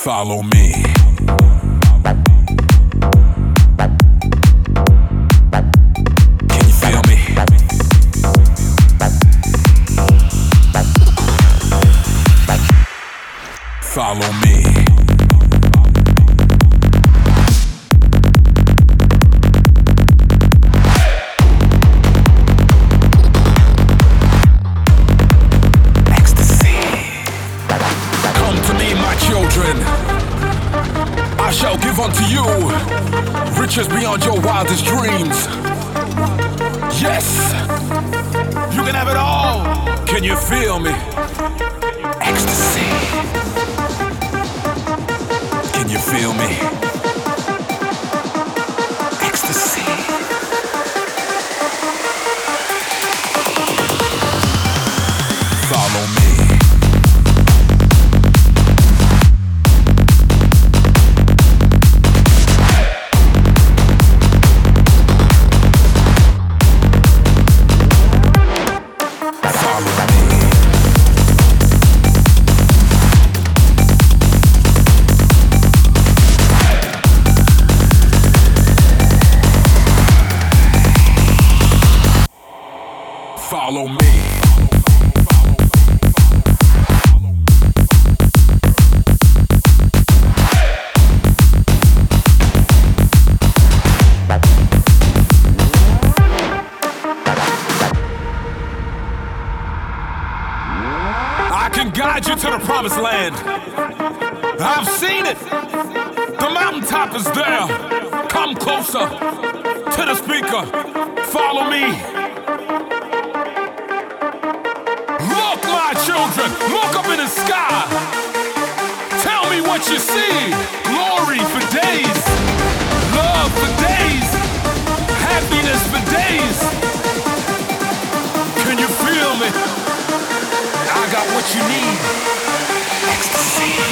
Follow me. Can you feel me? Follow me. I shall give unto you riches beyond your wildest dreams. Yes, you can have it all. Can you feel me? Ecstasy. Can you feel me? Ecstasy. Follow me. Follow me. I can guide you to the promised land. I've seen it. The mountaintop is there. Come closer to the speaker. Follow me. Children, look up in the sky. Tell me what you see. Glory for days, love for days, happiness for days. Can you feel me? I got what you need. Ecstasy.